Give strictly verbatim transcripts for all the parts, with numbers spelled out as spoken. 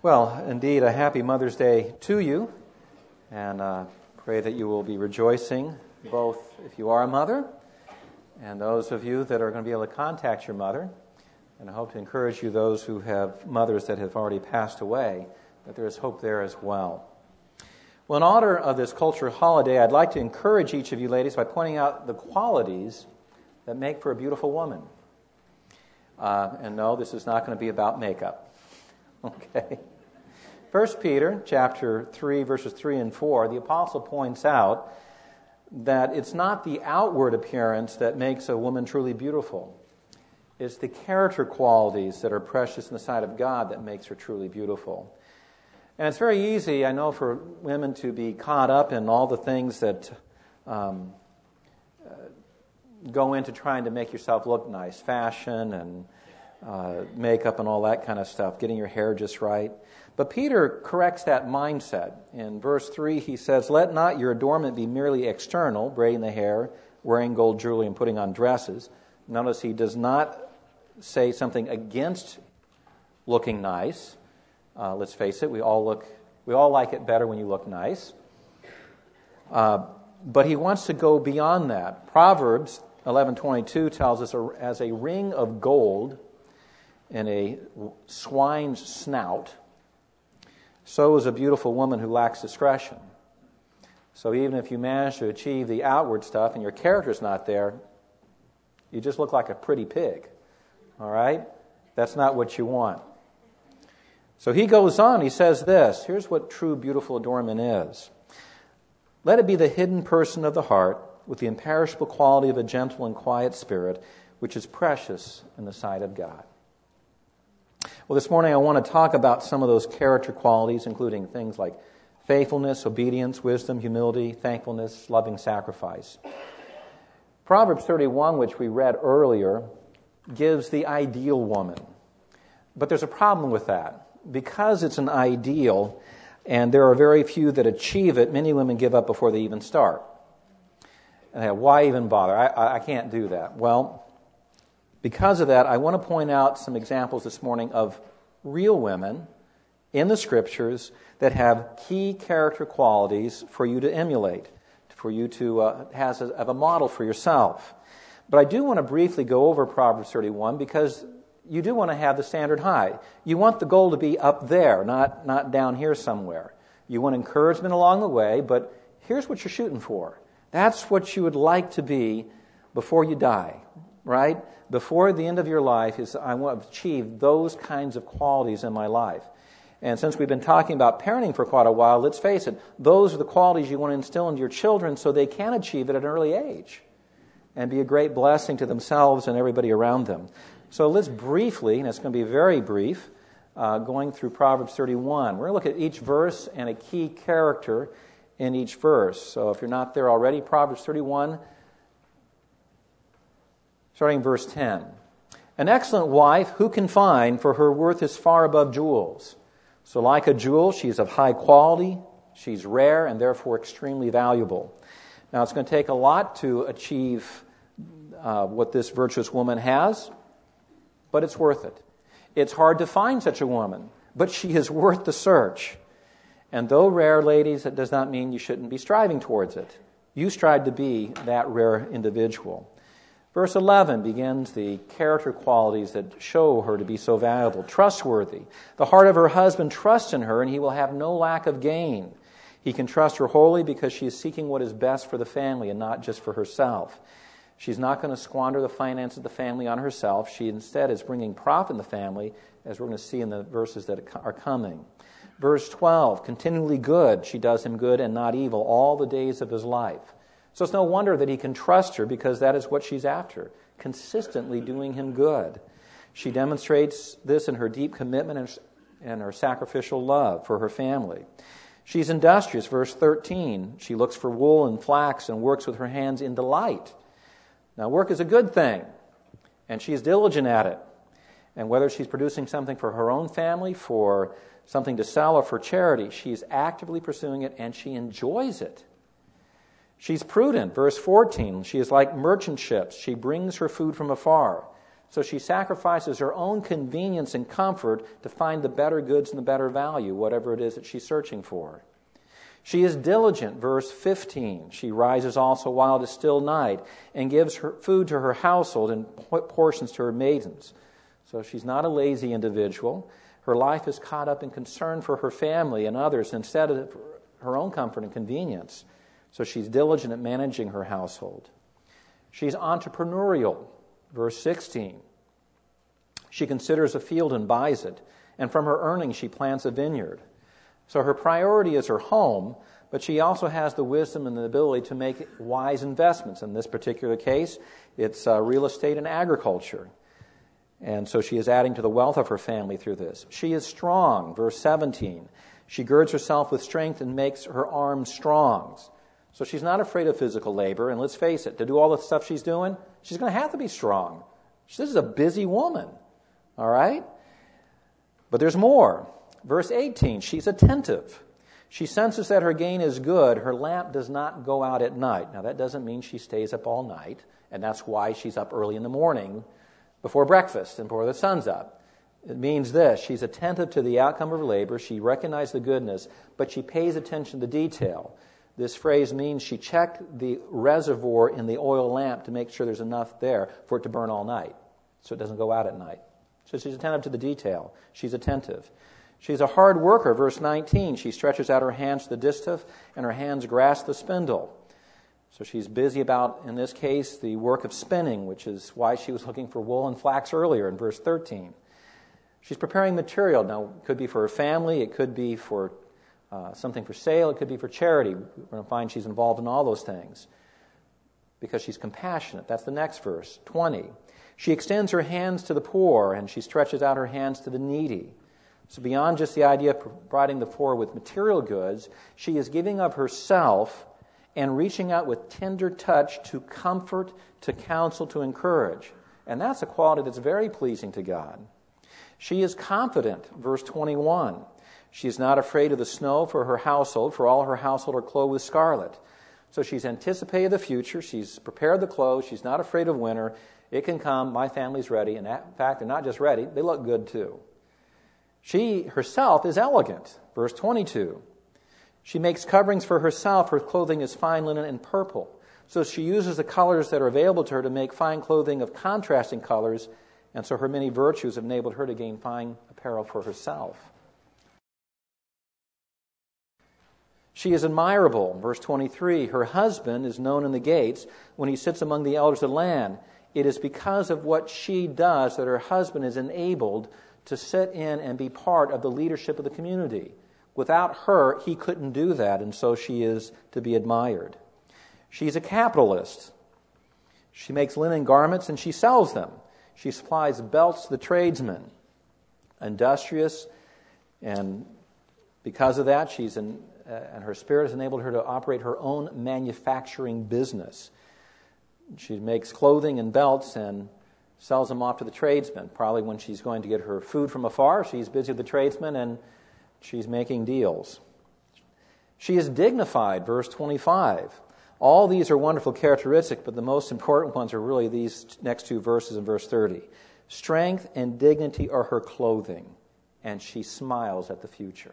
Well, indeed, a happy Mother's Day to you, and uh, pray that you will be rejoicing, both if you are a mother and those of you that are going to be able to contact your mother. And I hope to encourage you, those who have mothers that have already passed away, that there is hope there as well. Well, in honor of this cultural holiday, I'd like to encourage each of you ladies by pointing out the qualities that make for a beautiful woman. Uh, and no, this is not going to be about makeup. Okay? First Peter chapter three, verses three and four, the apostle points out that it's not the outward appearance that makes a woman truly beautiful. It's the character qualities that are precious in the sight of God that makes her truly beautiful. And it's very easy, I know, for women to be caught up in all the things that um, uh, go into trying to make yourself look nice, fashion and uh, makeup and all that kind of stuff, getting your hair just right. But Peter corrects that mindset. In verse three, he says, "Let not your adornment be merely external, braiding the hair, wearing gold jewelry, and putting on dresses." Notice he does not say something against looking nice. Uh, let's face it, we all look, we all like it better when you look nice. Uh, but he wants to go beyond that. Proverbs eleven twenty-two tells us, "As a ring of gold in a swine's snout, so is a beautiful woman who lacks discretion." So even if you manage to achieve the outward stuff and your character's not there, you just look like a pretty pig. All right? That's not what you want. So he goes on, he says this, here's what true beautiful adornment is. "Let it be the hidden person of the heart with the imperishable quality of a gentle and quiet spirit, which is precious in the sight of God." Well, this morning I want to talk about some of those character qualities, including things like faithfulness, obedience, wisdom, humility, thankfulness, loving sacrifice. Proverbs thirty-one, which we read earlier, gives the ideal woman. But there's a problem with that. Because it's an ideal, and there are very few that achieve it, many women give up before they even start. And they have, why even bother? I, I, I can't do that. Well, because of that, I want to point out some examples this morning of real women in the Scriptures that have key character qualities for you to emulate, for you to uh, has a, have a model for yourself. But I do want to briefly go over Proverbs thirty-one because you do want to have the standard high. You want the goal to be up there, not, not down here somewhere. You want encouragement along the way, but here's what you're shooting for. That's what you would like to be before you die, right? Before the end of your life is, I want to achieve those kinds of qualities in my life. And since we've been talking about parenting for quite a while, let's face it, those are the qualities you want to instill into your children so they can achieve it at an early age and be a great blessing to themselves and everybody around them. So let's briefly, and it's going to be very brief, uh, going through Proverbs thirty-one. We're going to look at each verse and a key character in each verse. So if you're not there already, Proverbs thirty-one, starting verse ten. "An excellent wife who can find, for her worth is far above jewels. So like a jewel, she's of high quality, she's rare, and therefore extremely valuable." Now it's going to take a lot to achieve uh, what this virtuous woman has, but it's worth it. It's hard to find such a woman, but she is worth the search. And though rare, ladies, that does not mean you shouldn't be striving towards it. You strive to be that rare individual. Verse eleven begins the character qualities that show her to be so valuable. "Trustworthy. The heart of her husband trusts in her, and he will have no lack of gain. He can trust her wholly because she is seeking what is best for the family and not just for herself. She's not going to squander the finances of the family on herself. She instead is bringing profit in the family, as we're going to see in the verses that are coming." Verse twelve, "Continually good. She does him good and not evil all the days of his life." So it's no wonder that he can trust her because that is what she's after, consistently doing him good. She demonstrates this in her deep commitment and her sacrificial love for her family. She's industrious. Verse thirteen, "She looks for wool and flax and works with her hands in delight." Now, work is a good thing, and she's diligent at it. And whether she's producing something for her own family, for something to sell, or for charity, she's actively pursuing it, and she enjoys it. She's prudent. Verse fourteen, "She is like merchant ships. She brings her food from afar. So she sacrifices her own convenience and comfort to find the better goods and the better value, whatever it is that she's searching for. She is diligent, verse fifteen. She rises also while it is still night and gives her food to her household and portions to her maidens. So she's not a lazy individual. Her life is caught up in concern for her family and others instead of her own comfort and convenience. So she's diligent at managing her household. She's entrepreneurial, verse sixteen. She considers a field and buys it, and from her earnings she plants a vineyard. So her priority is her home, but she also has the wisdom and the ability to make wise investments. In this particular case, it's uh, real estate and agriculture. And so she is adding to the wealth of her family through this. She is strong, verse seventeen. She girds herself with strength and makes her arms strong. So she's not afraid of physical labor. And let's face it, to do all the stuff she's doing, she's going to have to be strong. This is a busy woman, all right? But there's more. Verse eighteen, she's attentive. She senses that her gain is good. Her lamp does not go out at night. Now, that doesn't mean she stays up all night, and that's why she's up early in the morning before breakfast and before the sun's up. It means this: she's attentive to the outcome of her labor. She recognizes the goodness, but she pays attention to detail. This phrase means she checked the reservoir in the oil lamp to make sure there's enough there for it to burn all night, so it doesn't go out at night. So she's attentive to the detail. She's attentive. She's a hard worker, verse nineteen. She stretches out her hands to the distaff, and her hands grasp the spindle. So she's busy about, in this case, the work of spinning, which is why she was looking for wool and flax earlier in verse thirteen. She's preparing material. Now, it could be for her family. It could be for uh, something for sale. It could be for charity. We're going to find she's involved in all those things because she's compassionate. That's the next verse, twenty. She extends her hands to the poor, and she stretches out her hands to the needy. So beyond just the idea of providing the poor with material goods, she is giving of herself and reaching out with tender touch to comfort, to counsel, to encourage. And that's a quality that's very pleasing to God. She is confident, verse twenty-one. She is not afraid of the snow for her household, for all her household are clothed with scarlet. So she's anticipated the future. She's prepared the clothes. She's not afraid of winter. It can come. My family's ready. And in fact, they're not just ready. They look good too. She herself is elegant, verse twenty-two. She makes coverings for herself. Her clothing is fine linen and purple. So she uses the colors that are available to her to make fine clothing of contrasting colors, and so her many virtues have enabled her to gain fine apparel for herself. She is admirable, verse twenty-three. Her husband is known in the gates when he sits among the elders of the land. It is because of what she does that her husband is enabled to sit in and be part of the leadership of the community. Without her, he couldn't do that, and so she is to be admired. She's a capitalist. She makes linen garments and she sells them. She supplies belts to the tradesmen. Industrious, and because of that, she's in, uh, and her spirit has enabled her to operate her own manufacturing business. She makes clothing and belts and sells them off to the tradesmen. Probably when she's going to get her food from afar, she's busy with the tradesmen and she's making deals. She is dignified, verse twenty-five. All these are wonderful characteristics, but the most important ones are really these next two verses in verse thirty. Strength and dignity are her clothing, and she smiles at the future.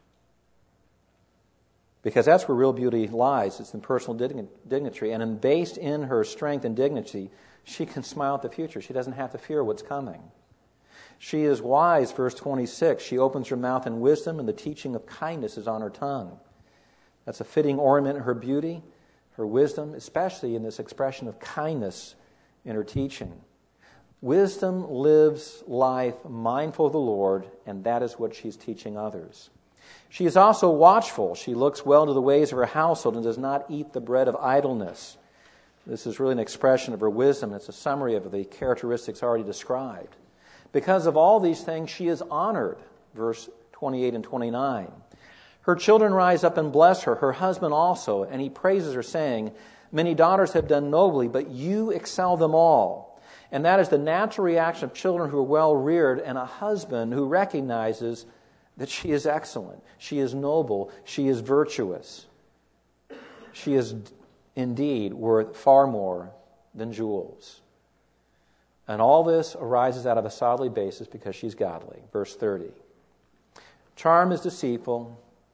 Because that's where real beauty lies. It's in personal dignity. And in, based in her strength and dignity, she can smile at the future. She doesn't have to fear what's coming. She is wise, verse twenty-six. She opens her mouth in wisdom, and the teaching of kindness is on her tongue. That's a fitting ornament in her beauty, her wisdom, especially in this expression of kindness in her teaching. Wisdom lives life mindful of the Lord, and that is what she's teaching others. She is also watchful. She looks well to the ways of her household and does not eat the bread of idleness. This is really an expression of her wisdom. It's a summary of the characteristics already described. Because of all these things, she is honored, verse twenty-eight and twenty-nine. Her children rise up and bless her, her husband also, and he praises her, saying, many daughters have done nobly, but you excel them all. And that is the natural reaction of children who are well reared and a husband who recognizes that she is excellent, she is noble, she is virtuous. She is indeed worth far more than jewels. And all this arises out of a solidly basis because she's godly. Verse thirty. Charm is deceitful,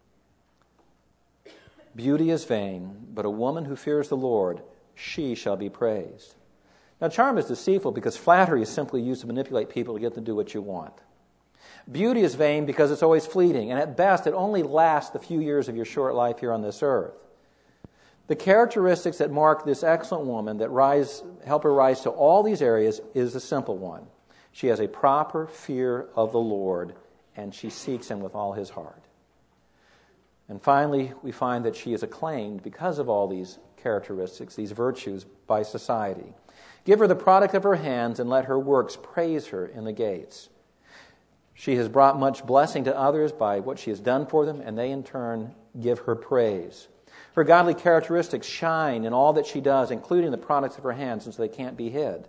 beauty is vain, but a woman who fears the Lord, she shall be praised. Now, charm is deceitful because flattery is simply used to manipulate people to get them to do what you want. Beauty is vain because it's always fleeting, and at best it only lasts the few years of your short life here on this earth. The characteristics that mark this excellent woman that rise, help her rise to all these areas is a simple one. She has a proper fear of the Lord, and she seeks Him with all His heart. And finally, we find that she is acclaimed because of all these characteristics, these virtues, by society. Give her the product of her hands, and let her works praise her in the gates. She has brought much blessing to others by what she has done for them, and they in turn give her praise. Her godly characteristics shine in all that she does, including the products of her hands, and so they can't be hid.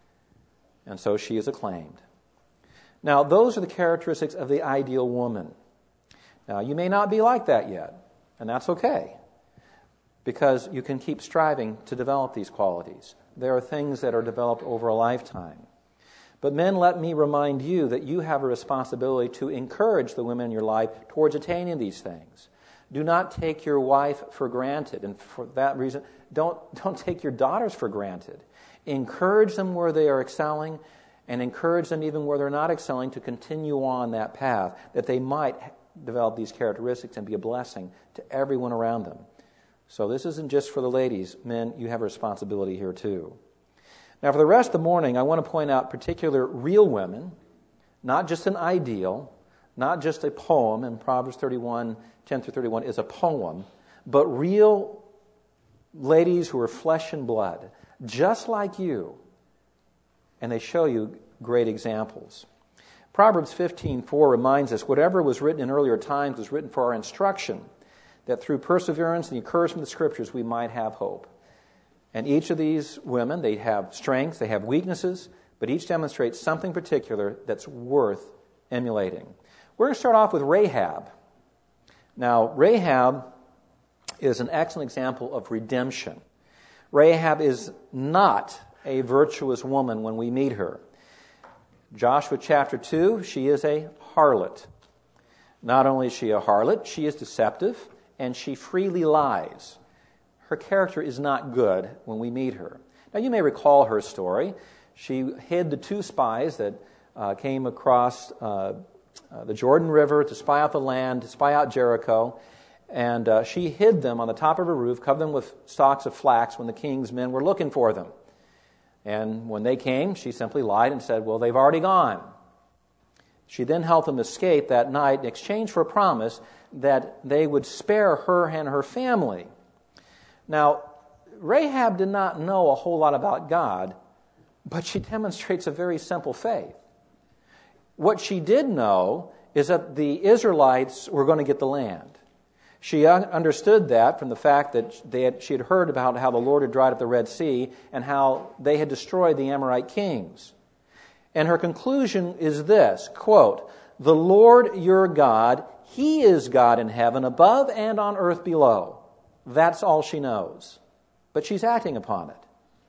And so she is acclaimed. Now, those are the characteristics of the ideal woman. Now, you may not be like that yet, and that's okay, because you can keep striving to develop these qualities. There are things that are developed over a lifetime. But men, let me remind you that you have a responsibility to encourage the women in your life towards attaining these things. Do not take your wife for granted, and for that reason, don't, don't take your daughters for granted. Encourage them where they are excelling, and encourage them even where they're not excelling to continue on that path, that they might develop these characteristics and be a blessing to everyone around them. So this isn't just for the ladies. Men, you have a responsibility here too. Now, for the rest of the morning, I want to point out particular real women, not just an ideal, not just a poem, and Proverbs thirty-one, ten through thirty-one is a poem, but real ladies who are flesh and blood, just like you, and they show you great examples. Proverbs fifteen four reminds us, whatever was written in earlier times was written for our instruction, that through perseverance and the encouragement of the Scriptures we might have hope. And each of these women, they have strengths, they have weaknesses, but each demonstrates something particular that's worth emulating. We're going to start off with Rahab. Now, Rahab is an excellent example of redemption. Rahab is not a virtuous woman when we meet her. Joshua chapter two, she is a harlot. Not only is she a harlot, she is deceptive, and she freely lies. Her character is not good when we meet her. Now, you may recall her story. She hid the two spies that uh, came across uh, uh, the Jordan River to spy out the land, to spy out Jericho, and uh, she hid them on the top of her roof, covered them with stalks of flax when the king's men were looking for them. And when they came, she simply lied and said, well, they've already gone. She then helped them escape that night in exchange for a promise that they would spare her and her family. Now, Rahab did not know a whole lot about God, but she demonstrates a very simple faith. What she did know is that the Israelites were going to get the land. She understood that from the fact that they had, she had heard about how the Lord had dried up the Red Sea and how they had destroyed the Amorite kings. And her conclusion is this, quote, "The Lord your God, He is God in heaven above and on earth below." That's all she knows. But she's acting upon it.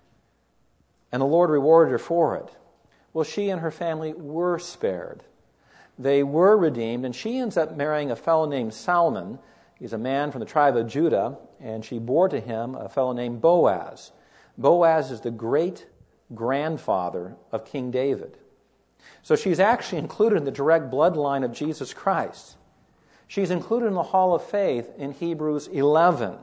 And the Lord rewarded her for it. Well, she and her family were spared. They were redeemed, and she ends up marrying a fellow named Salmon. He's a man from the tribe of Judah, and she bore to him a fellow named Boaz. Boaz is the great-grandfather of King David. So she's actually included in the direct bloodline of Jesus Christ. She's included in the Hall of Faith in Hebrews eleven.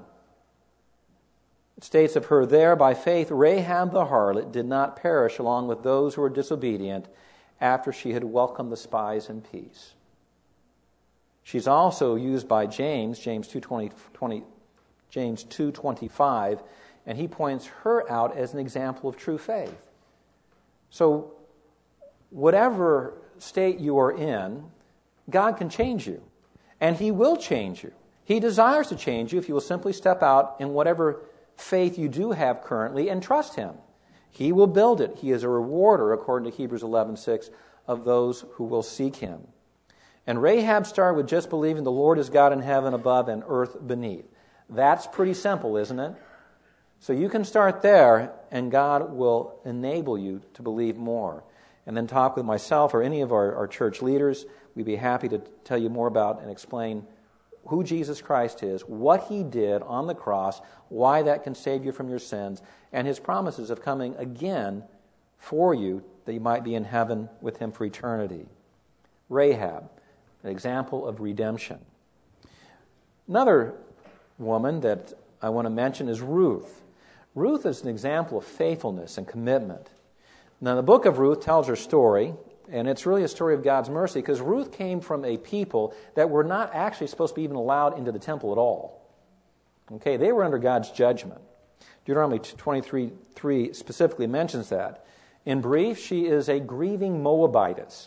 It states of her there, "By faith Rahab the harlot did not perish along with those who were disobedient after she had welcomed the spies in peace." She's also used by James, James two twenty, James two twenty-five, and he points her out as an example of true faith. So, whatever state you are in, God can change you. And He will change you. He desires to change you if you will simply step out in whatever faith you do have currently and trust Him. He will build it. He is a rewarder, according to Hebrews eleven six, of those who will seek Him. And Rahab started with just believing the Lord is God in heaven above and earth beneath. That's pretty simple, isn't it? So you can start there, and God will enable you to believe more. And then talk with myself or any of our, our church leaders. We'd be happy to tell you more about and explain who Jesus Christ is, what He did on the cross, why that can save you from your sins, and His promises of coming again for you that you might be in heaven with Him for eternity. Rahab, an example of redemption. Another woman that I want to mention is Ruth. Ruth is an example of faithfulness and commitment. Now, the book of Ruth tells her story, and it's really a story of God's mercy because Ruth came from a people that were not actually supposed to be even allowed into the temple at all. Okay, they were under God's judgment. Deuteronomy twenty-three three specifically mentions that. In brief, she is a grieving Moabitess.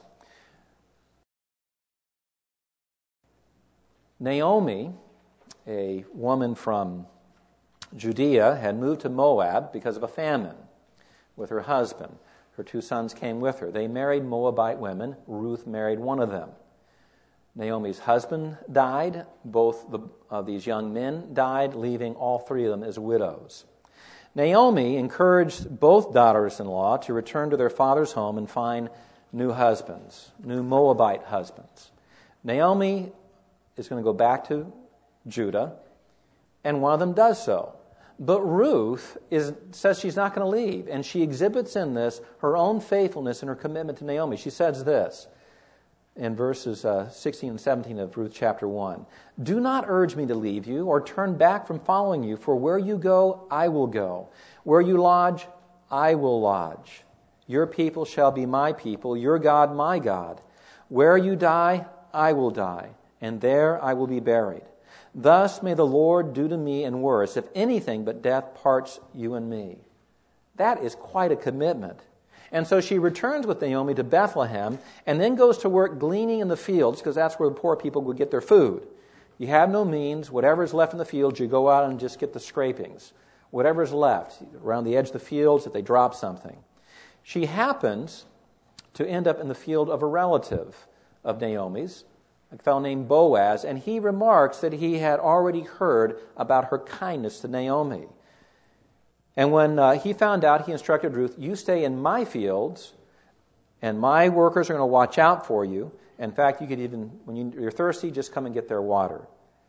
Naomi, a woman from Judea, had moved to Moab because of a famine with her husband. Her two sons came with her. They married Moabite women. Ruth married one of them. Naomi's husband died. Both the, of these young men died, leaving all three of them as widows. Naomi encouraged both daughters-in-law to return to their father's home and find new husbands, new Moabite husbands. Naomi is going to go back to Judah, and one of them does so. But Ruth is, says she's not going to leave, and she exhibits in this her own faithfulness and her commitment to Naomi. She says this in verses uh, sixteen and seventeen of Ruth chapter one. Do not urge me to leave you or turn back from following you, for where you go, I will go. Where you lodge, I will lodge. Your people shall be my people, your God my God. Where you die, I will die, and there I will be buried. Thus may the Lord do to me and worse, if anything but death parts you and me. That is quite a commitment. And so she returns with Naomi to Bethlehem and then goes to work gleaning in the fields because that's where the poor people would get their food. You have no means. Whatever's left in the fields, you go out and just get the scrapings. Whatever's left around the edge of the fields if they drop something. She happens to end up in the field of a relative of Naomi's, a fellow named Boaz, and he remarks that he had already heard about her kindness to Naomi. And when uh, he found out, he instructed Ruth, you stay in my fields, and my workers are going to watch out for you. In fact, you could even, when you, you're thirsty, just come and get their water.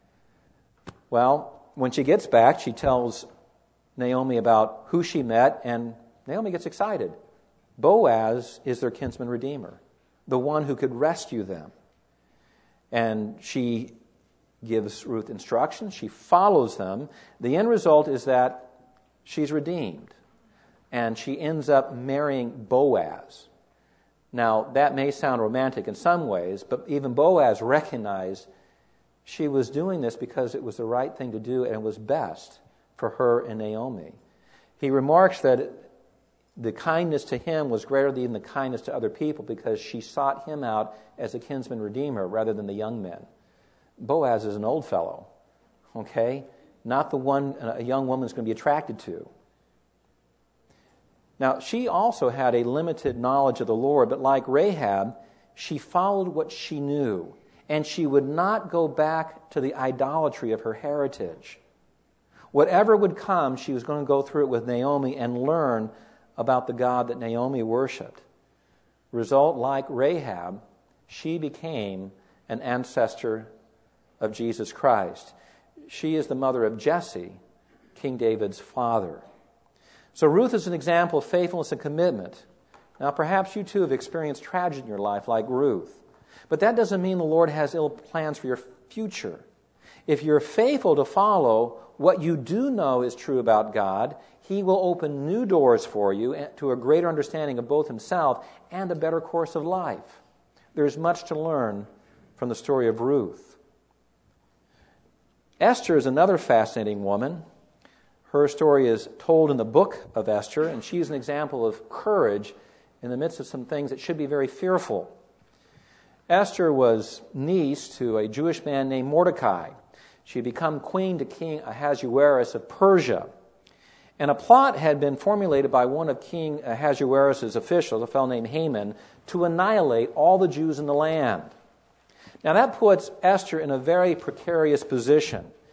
Well, when she gets back, she tells Naomi about who she met, and Naomi gets excited. Boaz is their kinsman redeemer, the one who could rescue them. And she gives Ruth instructions. She follows them. The end result is that she's redeemed. And she ends up marrying Boaz. Now, that may sound romantic in some ways, but even Boaz recognized she was doing this because it was the right thing to do and it was best for her and Naomi. He remarks that the kindness to him was greater than the kindness to other people because she sought him out as a kinsman redeemer rather than the young men. Boaz is an old fellow, okay? Not the one a young woman is going to be attracted to. Now, she also had a limited knowledge of the Lord, but like Rahab, she followed what she knew, and she would not go back to the idolatry of her heritage. Whatever would come, she was going to go through it with Naomi and learn about the God that Naomi worshipped. Result, like Rahab, she became an ancestor of Jesus Christ. She is the mother of Jesse, King David's father. So Ruth is an example of faithfulness and commitment. Now, perhaps you too have experienced tragedy in your life like Ruth. But that doesn't mean the Lord has ill plans for your future. If you're faithful to follow what you do know is true about God, He will open new doors for you to a greater understanding of both Himself and a better course of life. There's much to learn from the story of Ruth. Esther is another fascinating woman. Her story is told in the book of Esther, and she's an example of courage in the midst of some things that should be very fearful. Esther was niece to a Jewish man named Mordecai. She had become queen to King Ahasuerus of Persia. And a plot had been formulated by one of King Ahasuerus' officials, a fellow named Haman, to annihilate all the Jews in the land. Now that puts Esther in a very precarious position.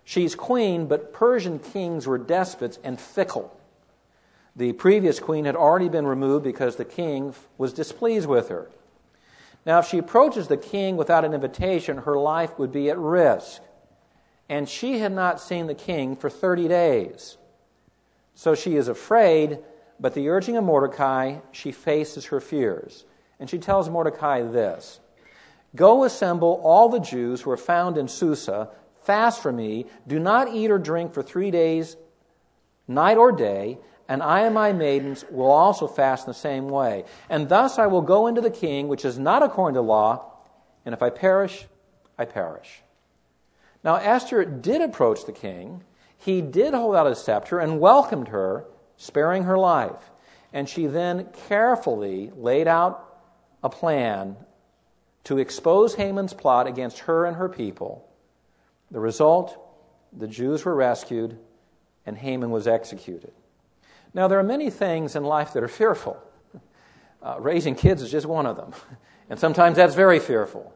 She's queen, but Persian kings were despots and fickle. The previous queen had already been removed because the king was displeased with her. Now, if she approaches the king without an invitation, her life would be at risk. And she had not seen the king for thirty days. So she is afraid, but the urging of Mordecai, she faces her fears. And she tells Mordecai this, "Go assemble all the Jews who are found in Susa, fast for me, do not eat or drink for three days, night or day, and I and my maidens will also fast in the same way. And thus I will go into the king, which is not according to law, and if I perish, I perish." Now Esther did approach the king. He did hold out his scepter and welcomed her, sparing her life. And she then carefully laid out a plan to expose Haman's plot against her and her people. The result, the Jews were rescued and Haman was executed. Now, there are many things in life that are fearful. Uh, raising kids is just one of them. And sometimes that's very fearful.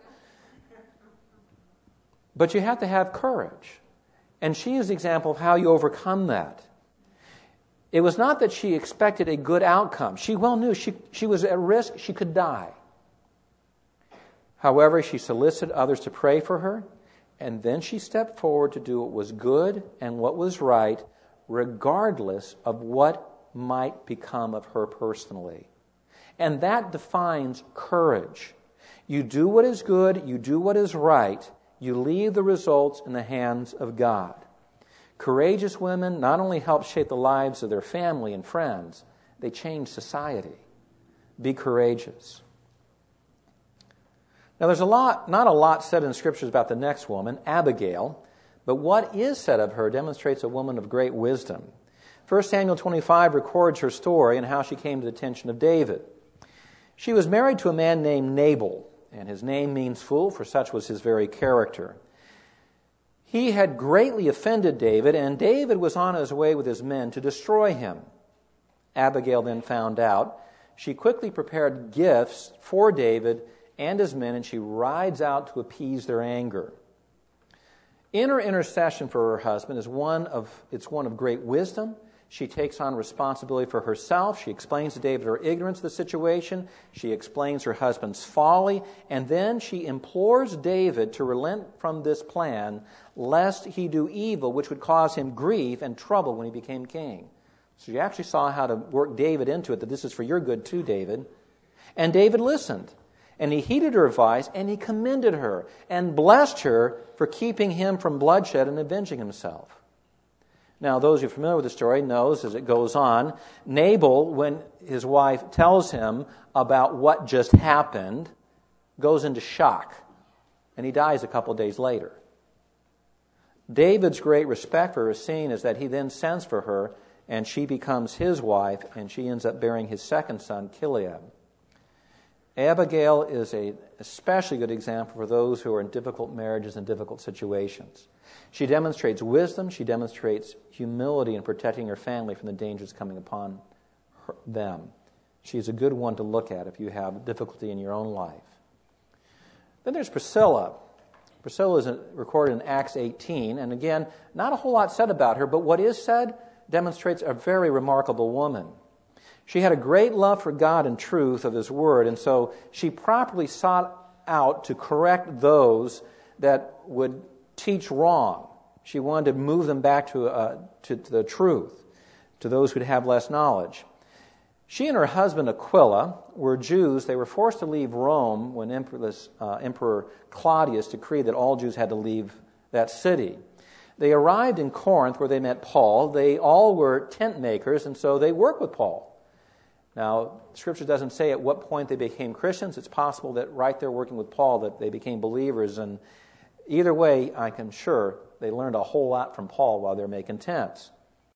But you have to have courage. And she is the example of how you overcome that. It was not that she expected a good outcome. She well knew she, she was at risk, she could die. However, she solicited others to pray for her, and then she stepped forward to do what was good and what was right, regardless of what might become of her personally. And that defines courage. You do what is good, you do what is right, you leave the results in the hands of God. Courageous women not only help shape the lives of their family and friends, they change society. Be courageous. Now, there's a lot, not a lot said in the Scriptures about the next woman, Abigail, but what is said of her demonstrates a woman of great wisdom. First Samuel twenty-five records her story and how she came to the attention of David. She was married to a man named Nabal, and his name means fool, for such was his very character. He had greatly offended David, and David was on his way with his men to destroy him. Abigail then found out. She quickly prepared gifts for David and his men, and she rides out to appease their anger. In her intercession for her husband is one of it's one of great wisdom. She takes on responsibility for herself. She explains to David her ignorance of the situation. She explains her husband's folly. And then she implores David to relent from this plan, lest he do evil, which would cause him grief and trouble when he became king. So she actually saw how to work David into it, that this is for your good too, David. And David listened. And he heeded her advice, and he commended her and blessed her for keeping him from bloodshed and avenging himself. Now, those who are familiar with the story knows as it goes on, Nabal, when his wife tells him about what just happened, goes into shock, and he dies a couple of days later. David's great respect for her is seen as that he then sends for her, and she becomes his wife, and she ends up bearing his second son, Kileab. Abigail is an especially good example for those who are in difficult marriages and difficult situations. She demonstrates wisdom. She demonstrates humility in protecting her family from the dangers coming upon her, them. She's a good one to look at if you have difficulty in your own life. Then there's Priscilla. Priscilla is recorded in Acts eighteen, and again, not a whole lot said about her, but what is said demonstrates a very remarkable woman. She had a great love for God and truth of His Word, and so she properly sought out to correct those that would teach wrong. She wanted to move them back to, uh, to, to the truth, to those who'd have less knowledge. She and her husband Aquila were Jews. They were forced to leave Rome when Emperor, uh, Emperor Claudius decreed that all Jews had to leave that city. They arrived in Corinth where they met Paul. They all were tent makers, and so they worked with Paul. Now, Scripture doesn't say at what point they became Christians. It's possible that right there working with Paul that they became believers. And either way, I can sure they learned a whole lot from Paul while they're making tents.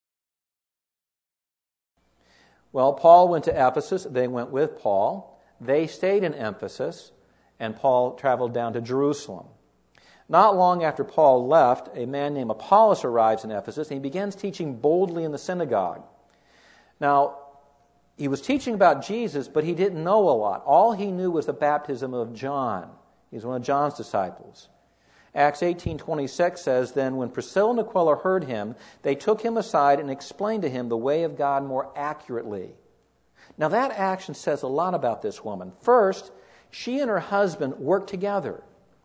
Well, Paul went to Ephesus. They went with Paul. They stayed in Ephesus, and Paul traveled down to Jerusalem. Not long after Paul left, a man named Apollos arrives in Ephesus, and he begins teaching boldly in the synagogue. Now, he was teaching about Jesus, but he didn't know a lot. All he knew was the baptism of John. He was one of John's disciples. Acts eighteen twenty-six says, "Then when Priscilla and Aquila heard him, they took him aside and explained to him the way of God more accurately." Now that action says a lot about this woman. First, she and her husband worked together.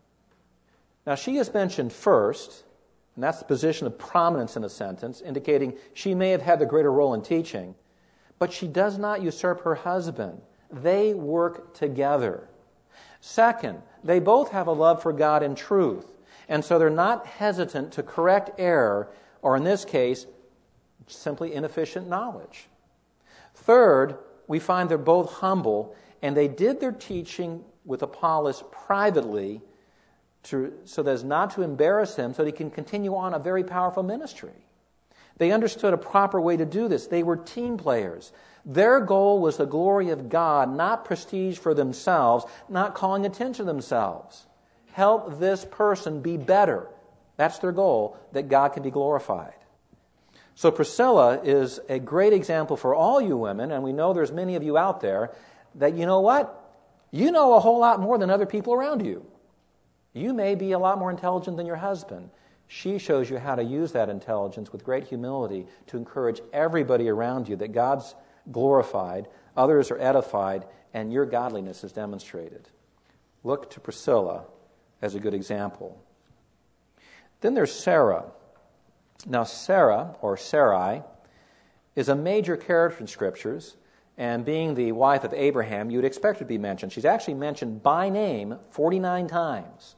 Now she is mentioned first, and that's the position of prominence in the sentence, indicating she may have had the greater role in teaching, but she does not usurp her husband. They work together. Second, they both have a love for God and truth, and so they're not hesitant to correct error, or in this case, simply inefficient knowledge. Third, we find they're both humble, and they did their teaching with Apollos privately to, so that as not to embarrass him, so that he can continue on a very powerful ministry. They understood a proper way to do this. They were team players. Their goal was the glory of God, not prestige for themselves, not calling attention to themselves. Help this person be better. That's their goal, that God can be glorified. So Priscilla is a great example for all you women, and we know there's many of you out there, that you know what? You know a whole lot more than other people around you. You may be a lot more intelligent than your husband. She shows you how to use that intelligence with great humility to encourage everybody around you that God's glorified, others are edified, and your godliness is demonstrated. Look to Priscilla as a good example. Then there's Sarah. Now Sarah, or Sarai, is a major character in Scriptures, and being the wife of Abraham, you'd expect her to be mentioned. She's actually mentioned by name forty-nine times.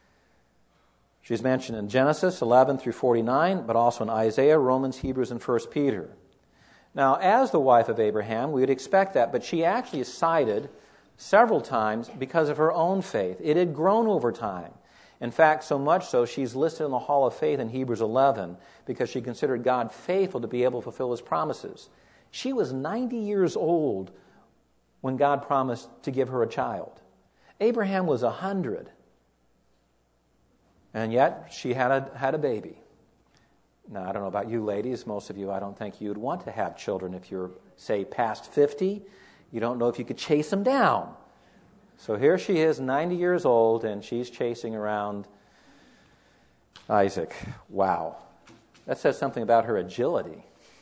She's mentioned in Genesis eleven through forty-nine, but also in Isaiah, Romans, Hebrews, and First Peter. Now, as the wife of Abraham, we would expect that, but she actually is cited several times because of her own faith. It had grown over time. In fact, so much so, she's listed in the Hall of Faith in Hebrews eleven because she considered God faithful to be able to fulfill His promises. She was ninety years old when God promised to give her a child. Abraham was one hundred. And yet, she had a, had a baby. Now, I don't know about you ladies. Most of you, I don't think you'd want to have children if you're, say, past fifty. You don't know if you could chase them down. So here she is, ninety years old, and she's chasing around Isaac. Wow. That says something about her agility.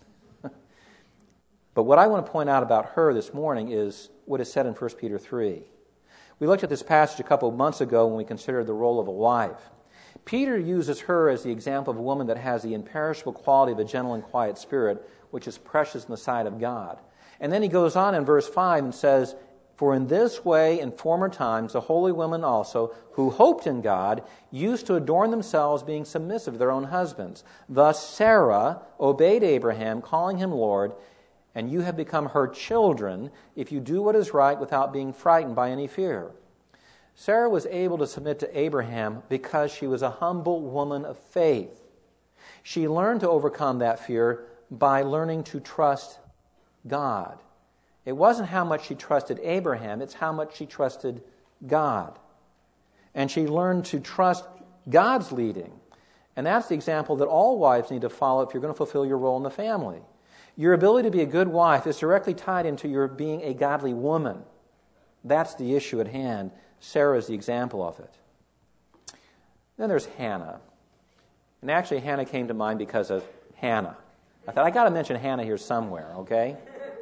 But what I want to point out about her this morning is what is said in First Peter three. We looked at this passage a couple of months ago when we considered the role of a wife. Peter uses her as the example of a woman that has the imperishable quality of a gentle and quiet spirit, which is precious in the sight of God. And then he goes on in verse five and says, "For in this way in former times the holy women also, who hoped in God, used to adorn themselves, being submissive to their own husbands. Thus Sarah obeyed Abraham, calling him Lord, and you have become her children if you do what is right without being frightened by any fear." Sarah was able to submit to Abraham because she was a humble woman of faith. She learned to overcome that fear by learning to trust God. It wasn't how much she trusted Abraham, it's how much she trusted God. And she learned to trust God's leading. And that's the example that all wives need to follow if you're going to fulfill your role in the family. Your ability to be a good wife is directly tied into your being a godly woman. That's the issue at hand. Sarah is the example of it. Then there's Hannah. And actually Hannah came to mind because of Hannah. I thought, I got to mention Hannah here somewhere, okay?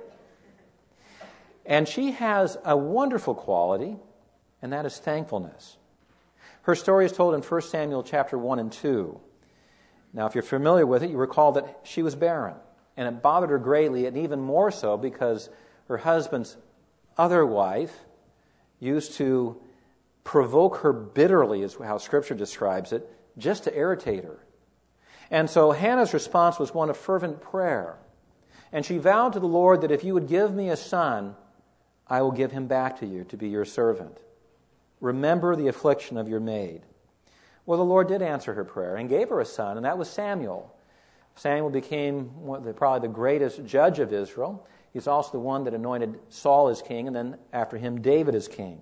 And she has a wonderful quality, and that is thankfulness. Her story is told in First Samuel chapter one and two. Now, if you're familiar with it, you recall that she was barren, and it bothered her greatly, and even more so because her husband's other wife used to provoke her bitterly, is how Scripture describes it, just to irritate her. And so Hannah's response was one of fervent prayer. And she vowed to the Lord that if you would give me a son, I will give him back to you to be your servant. Remember the affliction of your maid. Well, the Lord did answer her prayer and gave her a son, and that was Samuel. Samuel became one of the, probably the greatest judge of Israel. He's also the one that anointed Saul as king, and then after him, David as king.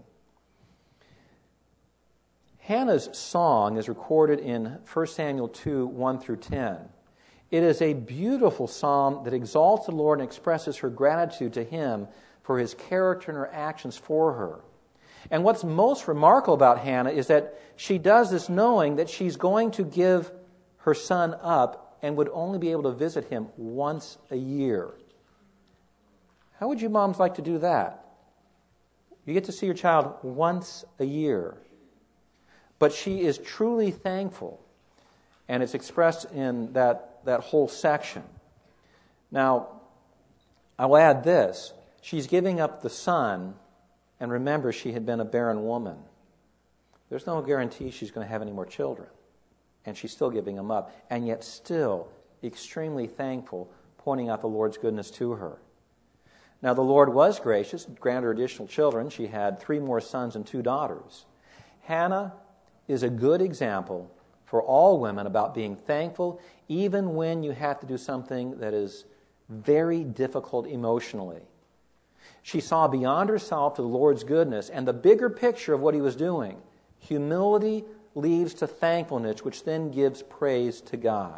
Hannah's song is recorded in First Samuel two, one through ten. It is a beautiful psalm that exalts the Lord and expresses her gratitude to Him for His character and her actions for her. And what's most remarkable about Hannah is that she does this knowing that she's going to give her son up and would only be able to visit him once a year. How would you moms like to do that? You get to see your child once a year. But she is truly thankful, and it's expressed in that, that whole section. Now, I'll add this. She's giving up the son, and remember, she had been a barren woman. There's no guarantee she's going to have any more children. And she's still giving them up, and yet still extremely thankful, pointing out the Lord's goodness to her. Now, the Lord was gracious, granted her additional children. She had three more sons and two daughters. Hannah is a good example for all women about being thankful, even when you have to do something that is very difficult emotionally. She saw beyond herself to the Lord's goodness and the bigger picture of what he was doing. Humility leads to thankfulness, which then gives praise to God.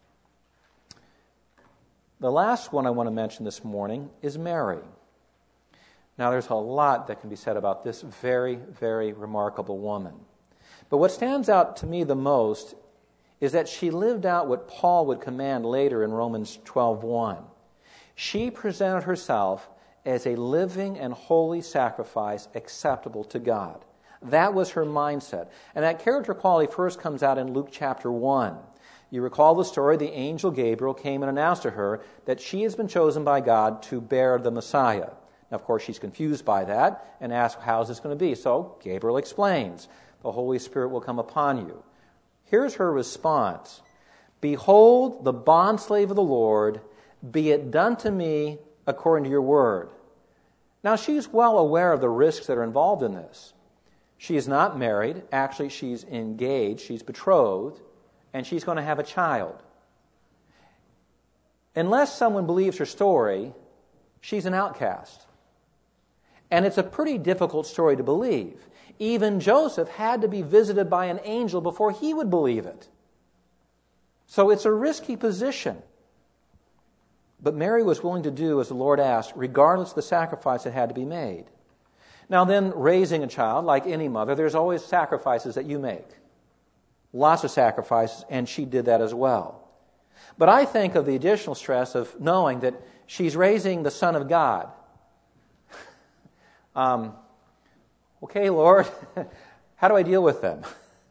The last one I want to mention this morning is Mary. Now, there's a lot that can be said about this very, very remarkable woman. But what stands out to me the most is that she lived out what Paul would command later in Romans twelve one. She presented herself as a living and holy sacrifice acceptable to God. That was her mindset. And that character quality first comes out in Luke chapter one. You recall the story, the angel Gabriel came and announced to her that she has been chosen by God to bear the Messiah. Now, of course, she's confused by that and asks, how's this going to be? So Gabriel explains, the Holy Spirit will come upon you. Here's her response. Behold, the bondslave of the Lord, be it done to me according to your word. Now, she's well aware of the risks that are involved in this. She is not married. Actually, she's engaged. She's betrothed. And she's going to have a child. Unless someone believes her story, she's an outcast. And it's a pretty difficult story to believe. Even Joseph had to be visited by an angel before he would believe it. So it's a risky position. But Mary was willing to do as the Lord asked, regardless of the sacrifice that had to be made. Now then, raising a child, like any mother, there's always sacrifices that you make. Lots of sacrifices, and she did that as well. But I think of the additional stress of knowing that she's raising the Son of God. um, okay, Lord, how do I deal with them?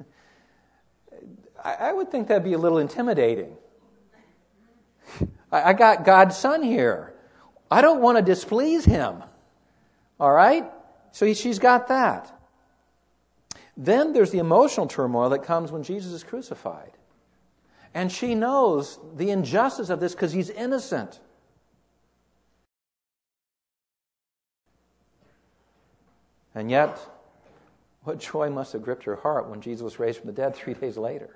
I, I would think that'd be a little intimidating. I, I got God's Son here. I don't want to displease Him. All right? So he, she's got that. Then there's the emotional turmoil that comes when Jesus is crucified. And she knows the injustice of this because he's innocent. And yet, what joy must have gripped her heart when Jesus was raised from the dead three days later.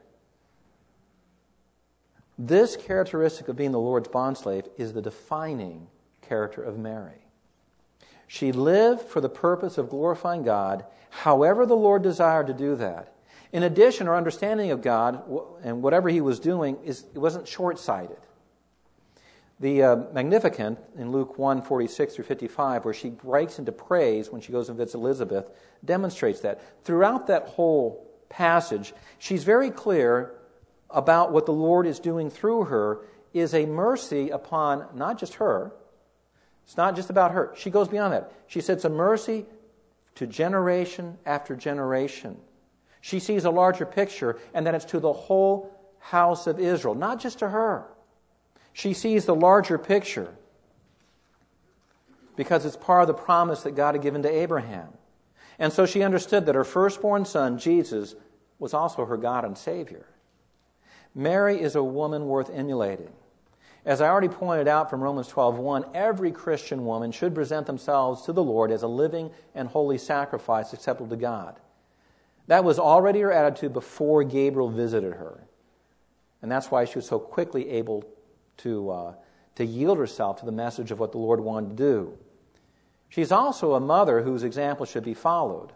This characteristic of being the Lord's bondslave is the defining character of Mary. She lived for the purpose of glorifying God, however the Lord desired to do that. In addition, her understanding of God and whatever he was doing is it wasn't short-sighted. The uh, Magnificat in Luke one, forty-six through fifty-five, where she breaks into praise when she goes and visits Elizabeth, demonstrates that. Throughout that whole passage, she's very clear about what the Lord is doing through her is a mercy upon not just her. It's not just about her. She goes beyond that. She said it's a mercy to generation after generation. She sees a larger picture, and that it's to the whole house of Israel, not just to her. She sees the larger picture because it's part of the promise that God had given to Abraham. And so she understood that her firstborn son, Jesus, was also her God and Savior. Mary is a woman worth emulating. As I already pointed out from Romans twelve one, every Christian woman should present themselves to the Lord as a living and holy sacrifice acceptable to God. That was already her attitude before Gabriel visited her. And that's why she was so quickly able to, uh, to yield herself to the message of what the Lord wanted to do. She's also a mother whose example should be followed.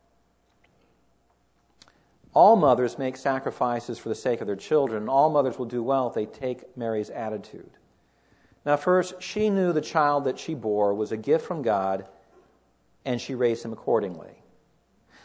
All mothers make sacrifices for the sake of their children, and all mothers will do well if they take Mary's attitude. Now, first, she knew the child that she bore was a gift from God, and she raised him accordingly.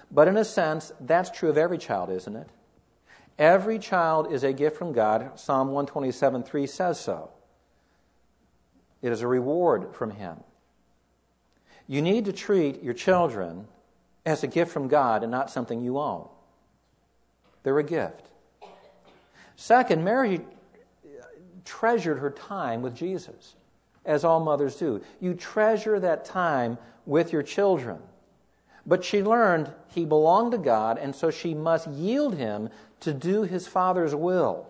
But in a sense, that's true of every child, isn't it? Every child is a gift from God. Psalm one twenty-seven three says so. It is a reward from Him. You need to treat your children as a gift from God and not something you own. They're a gift. Second, Mary treasured her time with Jesus, as all mothers do. You treasure that time with your children. But she learned He belonged to God, and so she must yield Him to do His Father's will.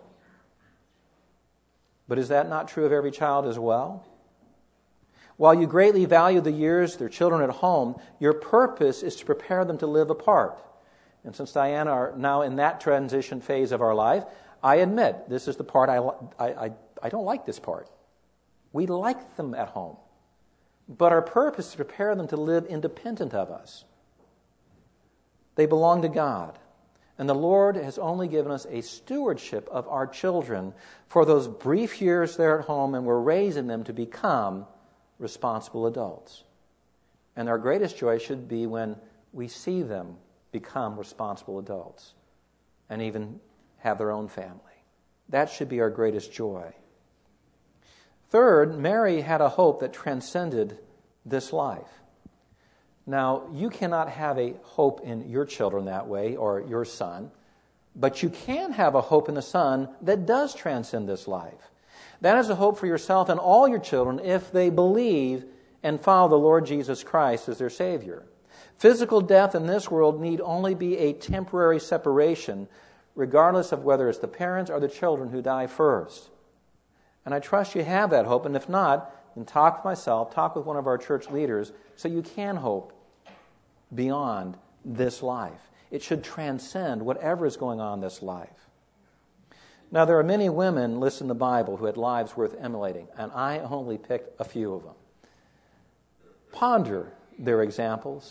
But is that not true of every child as well? While you greatly value the years their children at home, your purpose is to prepare them to live apart. And since Diana are now in that transition phase of our life, I admit this is the part I, I, I, I don't like this part. We like them at home. But our purpose is to prepare them to live independent of us. They belong to God. And the Lord has only given us a stewardship of our children for those brief years they're at home, and we're raising them to become responsible adults. And our greatest joy should be when we see them become responsible adults and even have their own family. That should be our greatest joy. Third, Mary had a hope that transcended this life. Now, you cannot have a hope in your children that way, or your son, but you can have a hope in the Son that does transcend this life. That is a hope for yourself and all your children if they believe and follow the Lord Jesus Christ as their Savior. Physical death in this world need only be a temporary separation, regardless of whether it's the parents or the children who die first. And I trust you have that hope, and if not, then talk with myself, talk with one of our church leaders, so you can hope beyond this life. It should transcend whatever is going on in this life. Now, there are many women listed in the Bible who had lives worth emulating, and I only picked a few of them. Ponder their examples.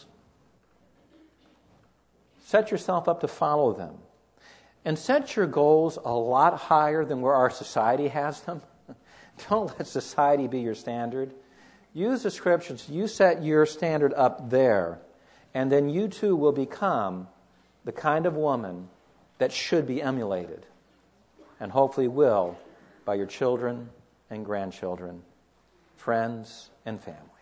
Set yourself up to follow them. And set your goals a lot higher than where our society has them. Don't let society be your standard. Use the Scriptures. You set your standard up there, and then you too will become the kind of woman that should be emulated, and hopefully will by your children and grandchildren, friends and family.